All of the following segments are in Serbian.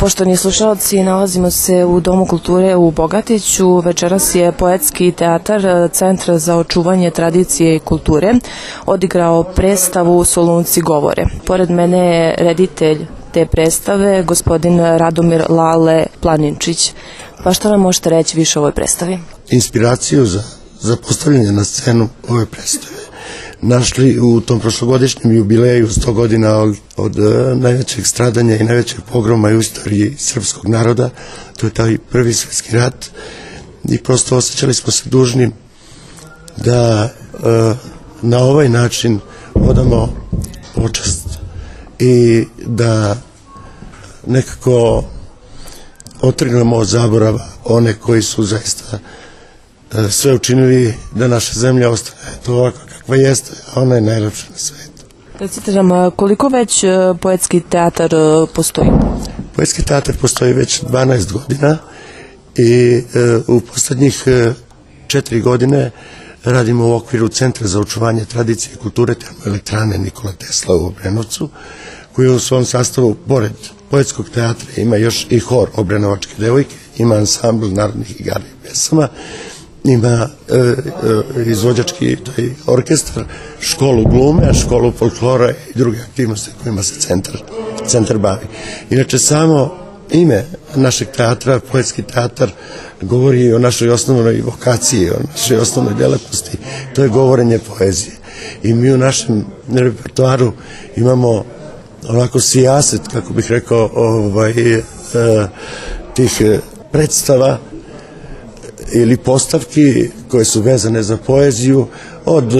Poštovani slušalci, nalazimo se u Domu kulture u Bogatiću. Večeras je Poetski teatar Centra za očuvanje tradicije i kulture odigrao predstavu Solunci govore. Pored mene je reditelj te predstave, gospodin Radomir Lale Planinčić. Pa šta nam možete reći više o ovoj predstavi? Inspiraciju za postavljanje na scenu ove predstave našli u tom prošlogodišnjem jubileju 100 godina od najvećeg stradanja i najvećeg pogroma u istoriji srpskog naroda. To je taj Prvi svjetski rat i prosto osjećali smo se dužni da na ovaj način odamo počast i da nekako otrgnemo od zaborava one koji su zaista sve učinili da naša zemlja ostane to ovako kakva jeste, a ona je najlepša na svetu. Recite nam, koliko već Poetski teatar postoji? Poetski teatar postoji već 12 godina i u poslednjih 4 godine radimo u okviru Centra za očuvanje tradicije i kulture Termoelektrane Nikola Tesla u Obrenovcu, koji u svom sastavu, pored Poetskog teatra, ima još i hor Obrenovačke devojke, ima ansambl narodnih igara i pesama, ima izvođački orkestar, školu glume, školu folklora i druge aktivnosti kojima se centar bavi. Inače, samo ime našeg teatra, Poetski teatar, govori o našoj osnovnoj vokaciji, o našoj osnovnoj delatnosti, to je govorenje poezije. I mi u našem repertoaru imamo onako sijaset, kako bih rekao, tih predstava ili postavki koje su vezane za poeziju, od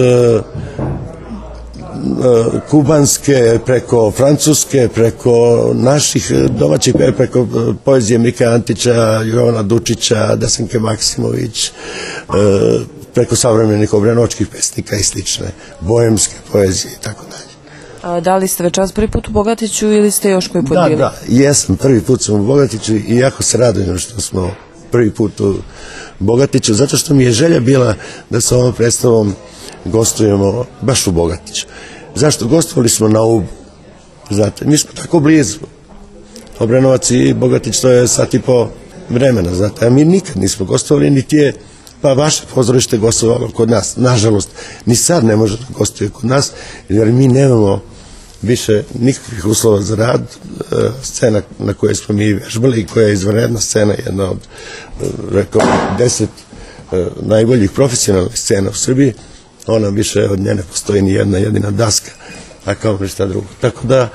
kubanske, preko francuske, preko naših domaćih, preko poezije Mike Antića, Jovana Dučića, Desanke Maksimović, preko savremenih obrenovačkih pesnika i slične, bojemske poezije i tako dalje. Da li ste večeras prvi put u Bogatiću ili ste još koji put bili? Da, jesam, prvi put sam u Bogatiću i jako se radujem što smo prvi put u Bogatiću, zato što mi je želja bila da sa ovom predstavom gostujemo baš u Bogatiću. Zašto? Gostovali smo na Ubu, znate, mi smo tako blizu. Obrenovac i Bogatić, to je sat i po vremena, znate, a mi nikad nismo gostovali, niti je, pa vaše pozorište gostovalo kod nas, nažalost, ni sad ne može da gostuje kod nas, jer mi nemamo više nikakvih uslova za rad. Scena na kojoj smo mi vežbali i koja je izvanredna scena, jedna od, rekao, 10 najboljih profesionalnih scena u Srbiji, ona više od nje ne postoji ni jedna jedina daska, a kao ništa drugo. Tako da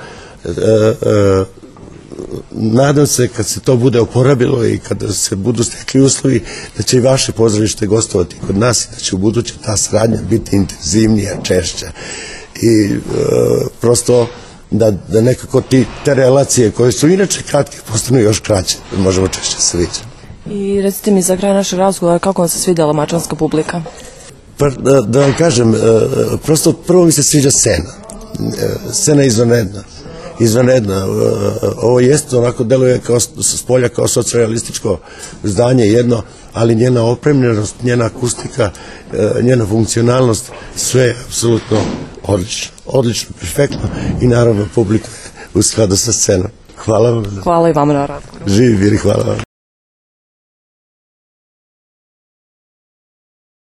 nadam se kad se to bude oporavilo i kada se budu stekli uslovi da će i vaše pozorište gostovati kod nas i da će u buduće ta saradnja biti intenzivnija, češća i prosto da nekako te relacije koje su inače kratke postanu još kraće, da možemo češće se vidjeti. I recite mi za kraj našeg razgovora kako vam se svidjela mačvanska publika? Da vam kažem, prosto prvo mi se sviđa scena. Scena je izvanredna. Ovo jeste, onako deluje s polja kao socrealističko zdanje jedno, ali njena opremljenost, njena akustika, njena funkcionalnost, sve je apsolutno odlično, perfektno i naravno publika je u skladu sa scenom. Hvala vam. Hvala i vama na razgovoru. Živi bili, hvala vam.